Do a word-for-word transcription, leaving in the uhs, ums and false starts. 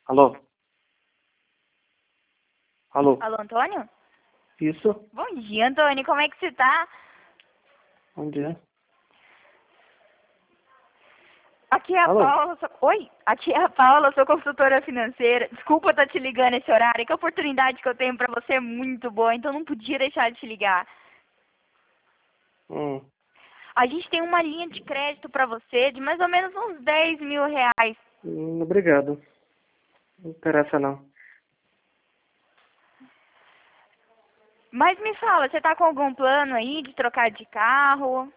Alô? Alô? Alô, Antônio? Isso? Bom dia, Antônio. Como é que você tá? Bom dia. Aqui é a Alô? Paula. Sou... Oi? Aqui é a Paula, sou consultora financeira. Desculpa estar te ligando nesse horário, é que a oportunidade que eu tenho pra você é muito boa, então não podia deixar de te ligar. Hum, A gente tem uma linha de crédito pra você de mais ou menos uns dez mil reais. hum, obrigado. Não interessa não. Mas me fala, você tá com algum plano aí de trocar de carro?